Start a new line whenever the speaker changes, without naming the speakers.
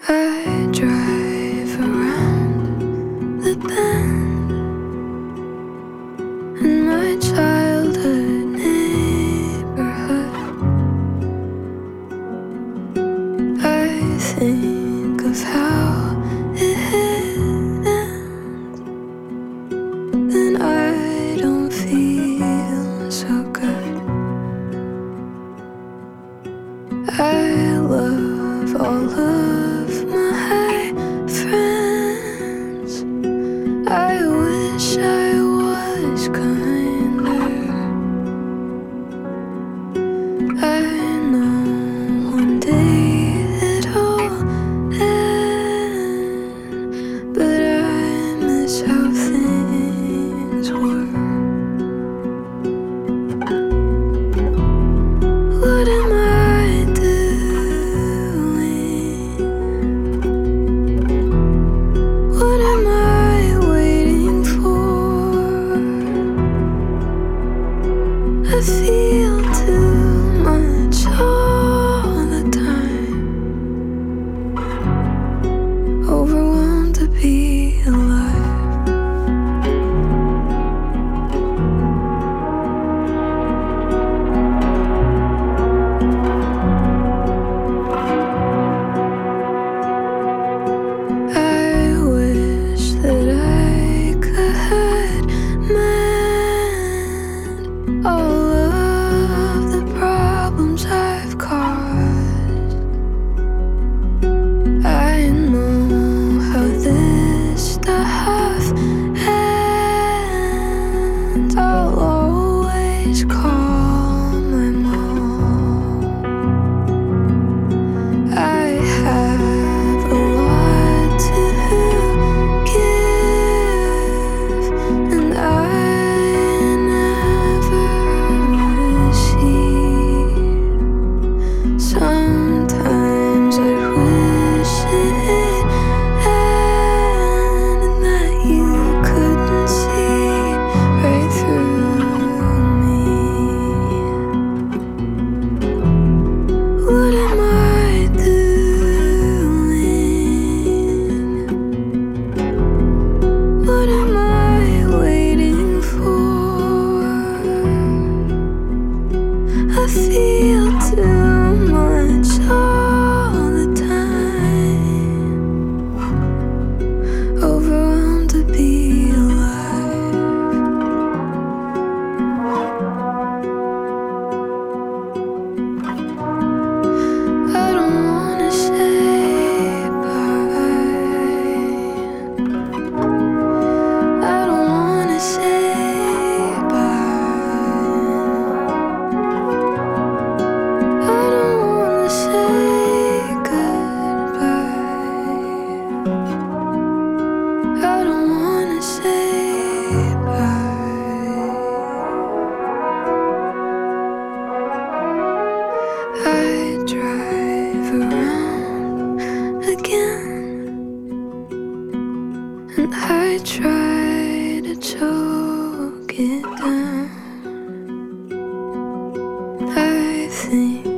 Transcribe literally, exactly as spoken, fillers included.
I drive around the bend in my childhood neighborhood. I think of how it ends, then I don't feel so good. I love all of my friends. I wish I was kinder. I know one day it'll end, but I miss how things were. What am I doing? What am I waiting for? I feel too much all the time, overwhelmed to be alive. I wish that I could mend all of the problems I've caused. I know how this stuff ends. I'll always call my mom. I have a lot to give, and I never receive. Sometimes I wish it ended, and that you couldn't see right through me. What am I doing? What am I waiting for? I feel too much all the time, overwhelmed to be alive. I don't wanna say bye. I don't wanna say bye. I don't wanna say goodbye. I don't wanna say bye. I drive around again, and I try to choke it down. I think